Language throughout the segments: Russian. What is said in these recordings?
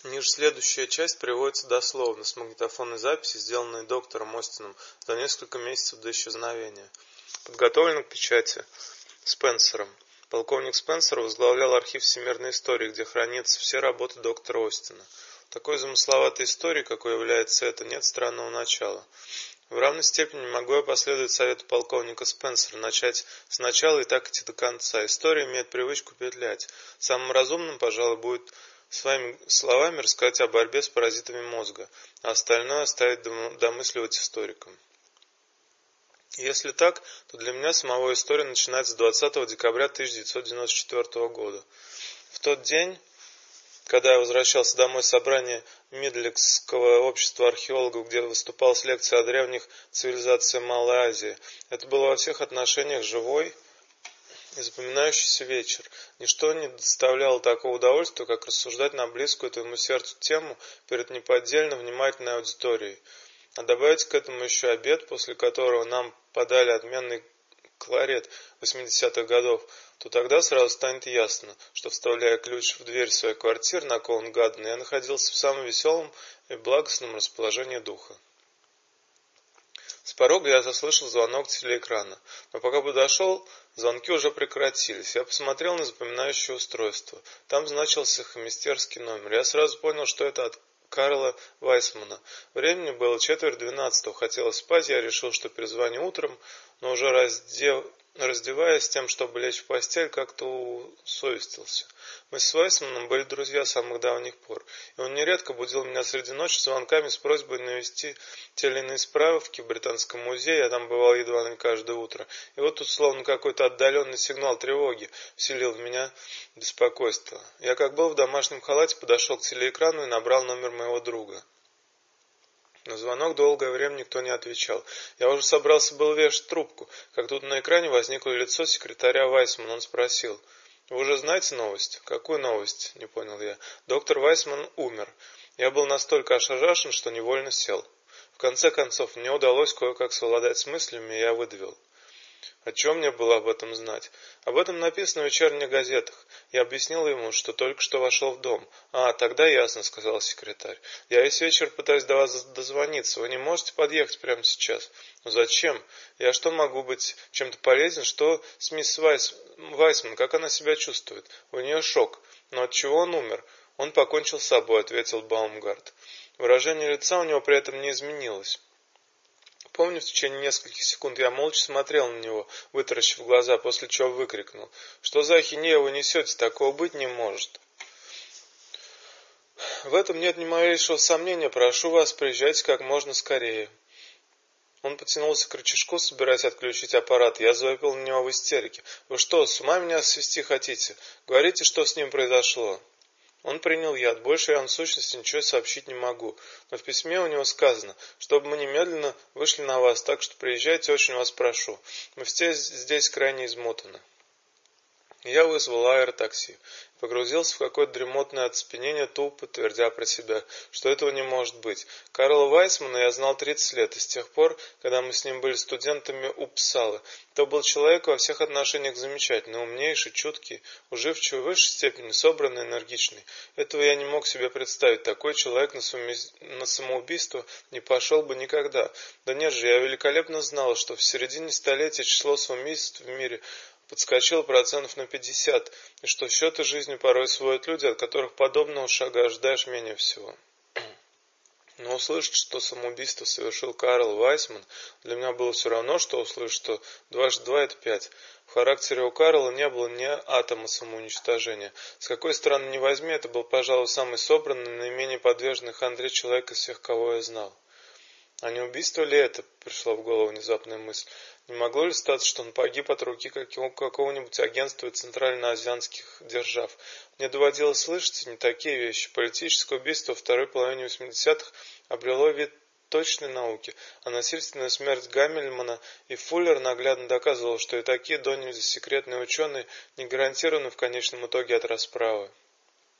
Ниже следующая часть приводится дословно с магнитофонной записи, сделанной доктором Остином за несколько месяцев до исчезновения. Подготовлено к печати Спенсером. Полковник Спенсер возглавлял архив всемирной истории, где хранятся все работы доктора Остина. В такой замысловатой истории, какой является это, нет странного начала. В равной степени могу я последовать совету полковника Спенсера, начать сначала и так идти до конца. История имеет привычку петлять. Самым разумным, пожалуй, будет своими словами рассказать о борьбе с паразитами мозга, а остальное оставить домысливать историкам. Если так, то для меня самого история начинается с 20 декабря 1994 года. В тот день, когда я возвращался домой с собрания Мидликского общества археологов, где выступал с лекцией о древних цивилизациях Малой Азии, это был во всех отношениях живой и запоминающийся вечер. Ничто не доставляло такого удовольствия, как рассуждать на близкую твоему сердцу тему перед неподдельно внимательной аудиторией. А добавить к этому еще обед, после которого нам подали отменный кларет 80-х годов, то тогда сразу станет ясно, что, вставляя ключ в дверь своей квартиры на Ковент-Гарден, я находился в самом веселом и благостном расположении духа. С порога я заслышал звонок телеэкрана, но пока подошел, звонки уже прекратились. Я посмотрел на запоминающее устройство. Там значился хомистерский номер. Я сразу понял, что это от Карла Вайсмана. Времени было 11:45. Хотелось спать, я решил, что перезвоню утром, но уже раздеваясь с тем, чтобы лечь в постель, как-то усовестился. Мы с Вайсманом были друзья с самых давних пор, и он нередко будил меня среди ночи звонками с просьбой навести те или иные справки в Британском музее, я там бывал едва ли не каждое утро. И вот тут словно какой-то отдаленный сигнал тревоги вселил в меня беспокойство. Я, как был в домашнем халате, подошел к телеэкрану и набрал номер моего друга. На звонок долгое время никто не отвечал. Я уже собрался был вешать трубку, как тут на экране возникло лицо секретаря Вайсмана. Он спросил: «Вы уже знаете новость?» «Какую новость?» — не понял я. «Доктор Вайсман умер». Я был настолько ошарашен, что невольно сел. В конце концов, мне удалось кое-как совладать с мыслями, и я выдавил: «О чем мне было об этом знать?» «Об этом написано в вечерних газетах». Я объяснил ему, что только что вошел в дом. «А, тогда ясно», — сказал секретарь. «Я весь вечер пытаюсь до вас дозвониться. Вы не можете подъехать прямо сейчас?» «Ну зачем? Я что, могу быть чем-то полезен? Что с мисс Вайсман? Как она себя чувствует?» «У нее шок. Но от чего он умер?» «Он покончил с собой», — ответил Баумгарт. Выражение лица у него при этом не изменилось. Помню, в течение нескольких секунд я молча смотрел на него, вытаращив глаза, после чего выкрикнул: «Что за ахинею вы несете? Такого быть не может!» «В этом нет ни малейшего сомнения. Прошу вас, приезжайте как можно скорее». Он потянулся к рычажку, собираясь отключить аппарат. Я завопил на него в истерике: «Вы что, с ума меня свести хотите? Говорите, что с ним произошло». Он принял яд. Больше я вам в сущности ничего сообщить не могу. Но в письме у него сказано, чтобы мы немедленно вышли на вас, так что приезжайте, очень вас прошу. Мы все здесь крайне измотаны. Я вызвал аэротакси. Погрузился в какое-то дремотное оцепенение, тупо твердя про себя, что этого не может быть. Карла Вайсмана я знал 30 лет, и с тех пор, когда мы с ним были студентами Уппсалы. То был человек во всех отношениях замечательный, умнейший, чуткий, уживчивый, в высшей степени собранный, энергичный. Этого я не мог себе представить. Такой человек на самоубийство не пошел бы никогда. Да нет же, я великолепно знал, что в середине столетия число самоубийств в мире подскочило процентов на 50, и что счеты жизни порой сводят люди, от которых подобного шага ожидаешь менее всего. Но услышать, что самоубийство совершил Карл Вайсман, для меня было все равно, что услышать, что 2 × 2 это 5. В характере у Карла не было ни атома самоуничтожения. С какой стороны ни возьми, это был, пожалуй, самый собранный, наименее подверженный хандре человек из всех, кого я знал. А не убийство ли это, пришла в голову внезапная мысль. Не могло ли статься, что он погиб от руки какого-нибудь агентства центральноазиатских держав? Мне доводилось слышать не такие вещи. Политическое убийство во второй половине 80-х обрело вид точной науки, а насильственная смерть Гаммельмана и Фуллер наглядно доказывала, что и такие до нельзя секретные ученые не гарантированы в конечном итоге от расправы.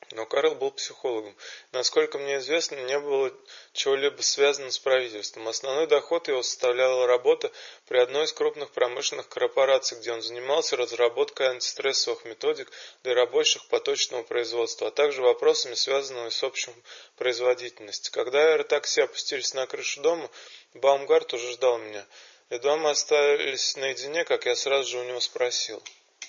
Но Карл был психологом. Насколько мне известно, не было чего-либо связанного с правительством. Основной доход его составляла работа при одной из крупных промышленных корпораций, где он занимался разработкой антистрессовых методик для рабочих поточного производства, а также вопросами, связанными с общей производительностью. Когда аэротакси опустились на крышу дома, Баумгарт уже ждал меня. Едва мы остались наедине, как я сразу же у него спросил: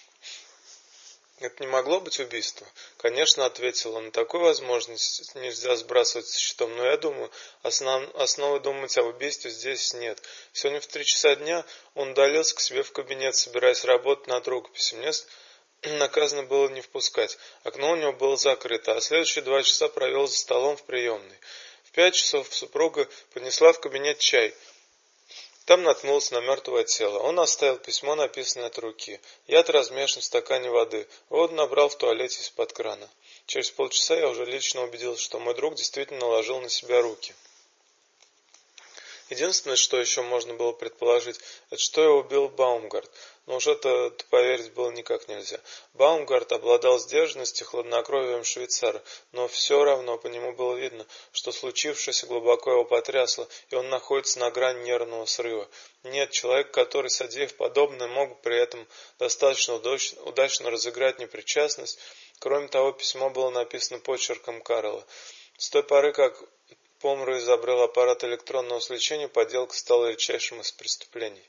«Это не могло быть убийство?» «Конечно», — ответил он, — «такой возможности нельзя сбрасывать со счетом, но я думаю, основы думать об убийстве здесь нет». Сегодня в 3 часа дня он удалился к себе в кабинет, собираясь работать над рукописью. Мне наказано было не впускать. Окно у него было закрыто, а следующие 2 часа провел за столом в приемной. В 5 часов супруга поднесла в кабинет чай. Там наткнулся на мертвое тело. Он оставил письмо, написанное от руки. Яд размешан в стакане воды. Воду набрал в туалете из-под крана. Через полчаса я уже лично убедился, что мой друг действительно наложил на себя руки. Единственное, что еще можно было предположить, это что его убил Баумгарт. Но уж это поверить было никак нельзя. Баумгарт обладал сдержанностью и хладнокровием швейцара, но все равно по нему было видно, что случившееся глубоко его потрясло, и он находится на грани нервного срыва. Нет, человек, который, содеяв подобное, мог бы при этом достаточно удачно разыграть непричастность. Кроме того, письмо было написано почерком Карла. С той поры, как Помру изобрел аппарат электронного сличения, подделка стала редчайшим из преступлений.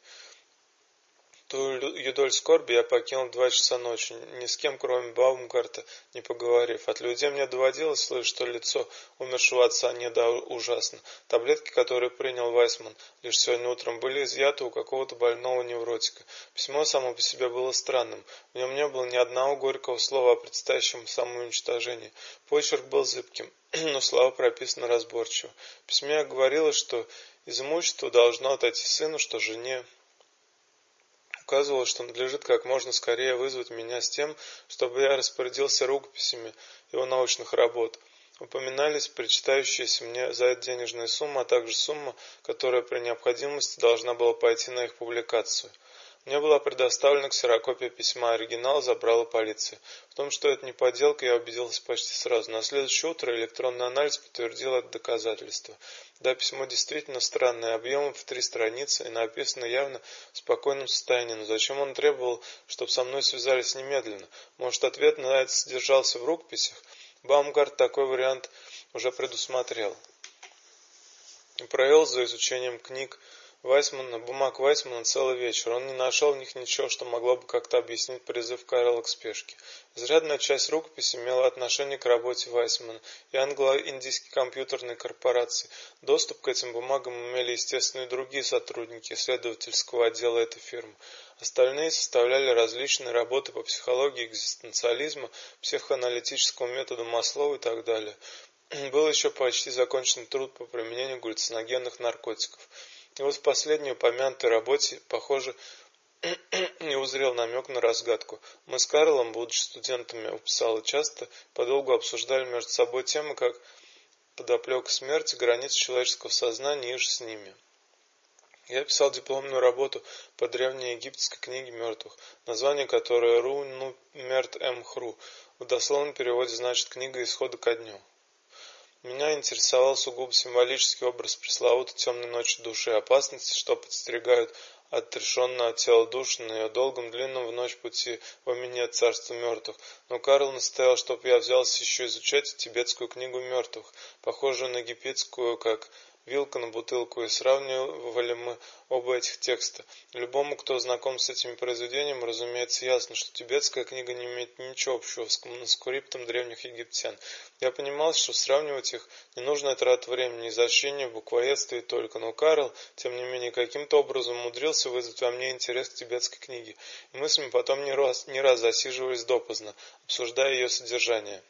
Ту юдоль скорби я покинул в 2 часа ночи, ни с кем, кроме Баумгарта, не поговорив. От людей мне доводилось слышать, что лицо умершего отца не да ужасно. Таблетки, которые принял Вайсман лишь сегодня утром, были изъяты у какого-то больного невротика. Письмо само по себе было странным. В нем не было ни одного горького слова о предстоящем самоуничтожении. Почерк был зыбким, но слова прописаны разборчиво. В письме говорилось, что из имущества должно отойти сыну, что жене. Указывал, что надлежит как можно скорее вызвать меня с тем, чтобы я распорядился рукописями его научных работ. Упоминались причитающиеся мне за это денежная сумма, а также сумма, которая при необходимости должна была пойти на их публикацию. Мне была предоставлена ксерокопия письма, оригинал забрала полиция. В том, что это не подделка, я убедился почти сразу. На следующее утро электронный анализ подтвердил это доказательство. Да, письмо действительно странное, объемом в 3 страницы и написано явно в спокойном состоянии. Но зачем он требовал, чтобы со мной связались немедленно? Может, ответ на это содержался в рукописях? Баумгарт такой вариант уже предусмотрел. И провел за изучением книг бумаг Вайсмана целый вечер. Он не нашел в них ничего, что могло бы как-то объяснить призыв Карла к спешке. Изрядная часть рукописи имела отношение к работе Вайсмана и англо-индийской компьютерной корпорации. Доступ к этим бумагам имели, естественно, и другие сотрудники исследовательского отдела этой фирмы. Остальные составляли различные работы по психологии экзистенциализма, психоаналитическому методу Маслоу и так далее. Был еще почти закончен труд по применению галлюциногенных наркотиков. И вот в последней упомянутой работе, похоже, не узрел намек на разгадку. Мы с Карлом, будучи студентами Упсалы, часто подолгу обсуждали между собой темы, как подоплека смерти, границ человеческого сознания и же с ними. Я писал дипломную работу по древнеегипетской книге мертвых, название которой Ру Ну Мерт Эм Хру, в дословном переводе значит «Книга исхода ко дню». Меня интересовал сугубо символический образ пресловутой темной ночи души, опасности, что подстерегают отрешенное от тела души на ее долгом длинном в ночь пути во мне царства мертвых. Но Карл настоял, чтобы я взялся еще изучать тибетскую книгу мертвых, похожую на египетскую, как вилка на бутылку, и сравнивали мы оба этих текста. Любому, кто знаком с этими произведениями, разумеется, ясно, что тибетская книга не имеет ничего общего с манускриптом древних египтян. Я понимал, что сравнивать их не нужно трат времени, изощрения в буквоедстве только, но Карл, тем не менее, каким-то образом умудрился вызвать во мне интерес к тибетской книге, и мы с ним потом не раз засиживались допоздна, обсуждая ее содержание.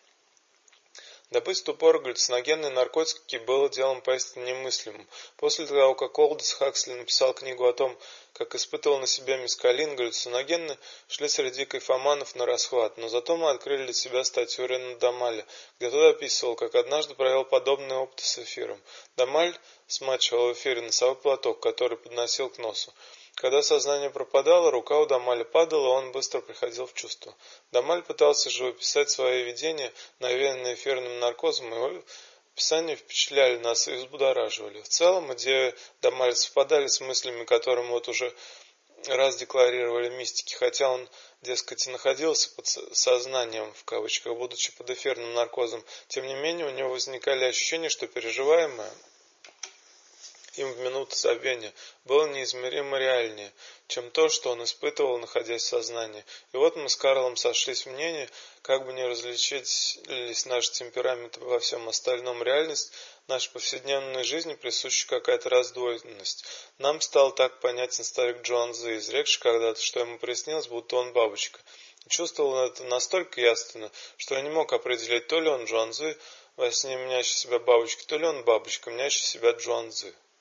Добыть в ту пору галлюциногенные наркотики было делом поистине немыслимым. После того, как Олдос Хаксли написал книгу о том, как испытывал на себе мескалин, галлюциногены шли среди кайфоманов на расхват. Но зато мы открыли для себя статью Рена Дамаля, где тот описывал, как однажды провел подобные опыты с эфиром. Дамаль смачивал в эфире носовой платок, который подносил к носу. Когда сознание пропадало, рука у Дамаля падала, он быстро приходил в чувство. Дамаль пытался живописать свои видения, навеянные эфирным наркозом, его описания впечатляли нас и взбудораживали. В целом, идеи Дамаля совпадали с мыслями, которые мы уже раз декларировали мистики, хотя он, дескать, и находился под сознанием, в кавычках, будучи под эфирным наркозом, тем не менее у него возникали ощущения, что переживаемое им в минуту забвения было неизмеримо реальнее, чем то, что он испытывал, находясь в сознании. И вот мы с Карлом сошлись в мнении, как бы не различились наши темпераменты во всем остальном, реальность нашей повседневной жизни присуща какая-то раздвоенность. Нам стал так понятен старик Джуанзы, изрекший когда-то, что ему приснилось, будто он бабочка. И чувствовал он это настолько явственно, что я не мог определить, то ли он Джуанзы, во сне мнящий себя бабочкой, то ли он бабочка, мнящий себя Джуанзы.